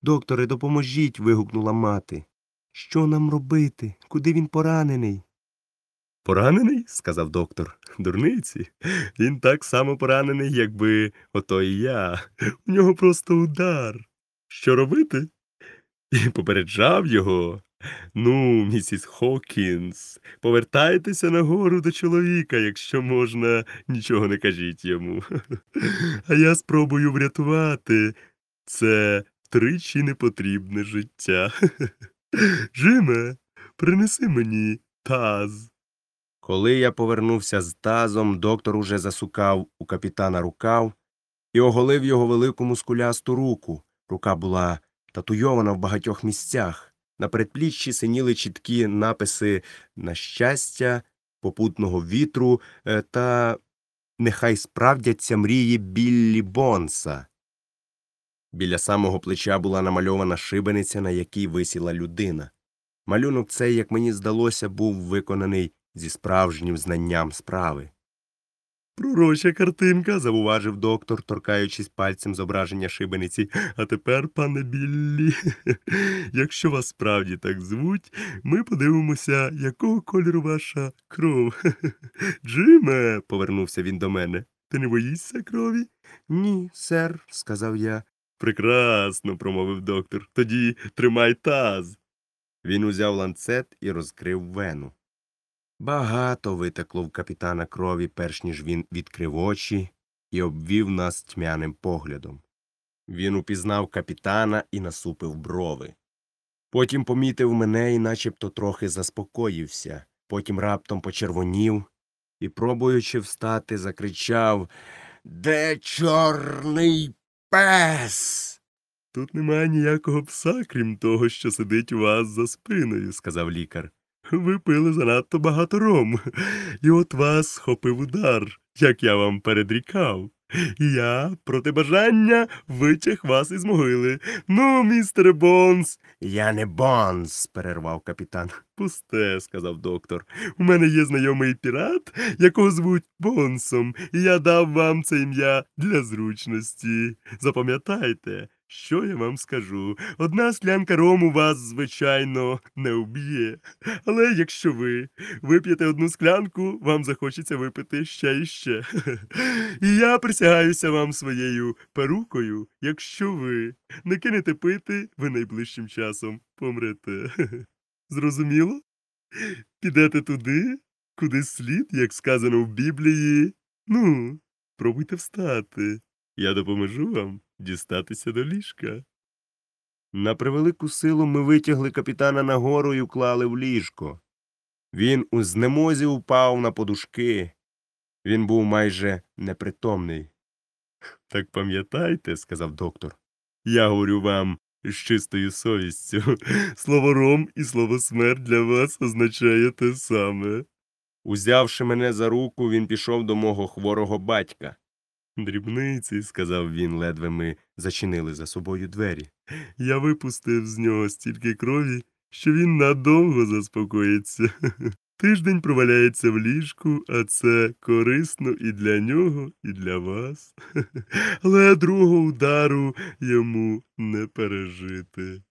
Докторе, допоможіть. Вигукнула мати. Що нам робити? Куди він поранений? Поранений? Сказав доктор. Дурниці. Він так само поранений, якби ото і я. У нього просто удар. Що робити? І попереджав його. Ну, місіс Хокінс, повертайтеся нагору до чоловіка, якщо можна, нічого не кажіть йому. А я спробую врятувати це тричі непотрібне життя. Джиме, принеси мені таз. Коли я повернувся з тазом, доктор уже засукав у капітана рукав і оголив його велику мускулясту руку. Рука була татуйована в багатьох місцях. На передпліччі синіли чіткі написи «На щастя», «Попутного вітру» та «Нехай справдяться мрії Біллі Бонса». Біля самого плеча була намальована шибениця, на якій висіла людина. Малюнок цей, як мені здалося, був виконаний зі справжнім знанням справи. «Пророча картинка», – зауважив доктор, торкаючись пальцем зображення шибениці. «А тепер, пане Біллі, якщо вас справді так звуть, ми подивимося, якого кольору ваша кров». «Джиме», – повернувся він до мене, – «ти не боїшся крові?» «Ні, сер», – сказав я. «Прекрасно», – промовив доктор, – «тоді тримай таз». Він узяв ланцет і розкрив вену. Багато витекло в капітана крові, перш ніж він відкрив очі і обвів нас тьмяним поглядом. Він упізнав капітана і насупив брови. Потім помітив мене і начебто трохи заспокоївся, потім раптом почервонів і, пробуючи встати, закричав: «Де чорний пес?» «Тут немає ніякого пса, крім того, що сидить у вас за спиною», – сказав лікар. «Ви пили занадто багато рому, і от вас схопив удар, як я вам передрікав. І я, проти бажання, витяг вас із могили. Ну, містере Бонс!» «Я не Бонс», – перервав капітан. «Пусте», – сказав доктор. «У мене є знайомий пірат, якого звуть Бонсом, і я дав вам це ім'я для зручності. Запам'ятайте, що я вам скажу. Одна склянка рому вас, звичайно, не вб'є. Але якщо ви вип'єте одну склянку, вам захочеться випити ще і ще. І я присягаюся вам своєю перукою, якщо ви не кинете пити, ви найближчим часом помрете. Зрозуміло? Підете туди, куди слід, як сказано в Біблії. Ну, пробуйте встати. Я допоможу вам дістатися до ліжка». На превелику силу ми витягли капітана нагору і уклали в ліжко. Він у знемозі упав на подушки. Він був майже непритомний. «Так пам'ятайте», – сказав доктор, – «я говорю вам з чистою совістю. Слово ром і слово смерть для вас означає те саме». Узявши мене за руку, він пішов до мого хворого батька. «Дрібниці», – сказав він, ледве ми зачинили за собою двері. «Я випустив з нього стільки крові, що він надовго заспокоїться. Тиждень проваляється в ліжку, а це корисно і для нього, і для вас. Але другого удару йому не пережити».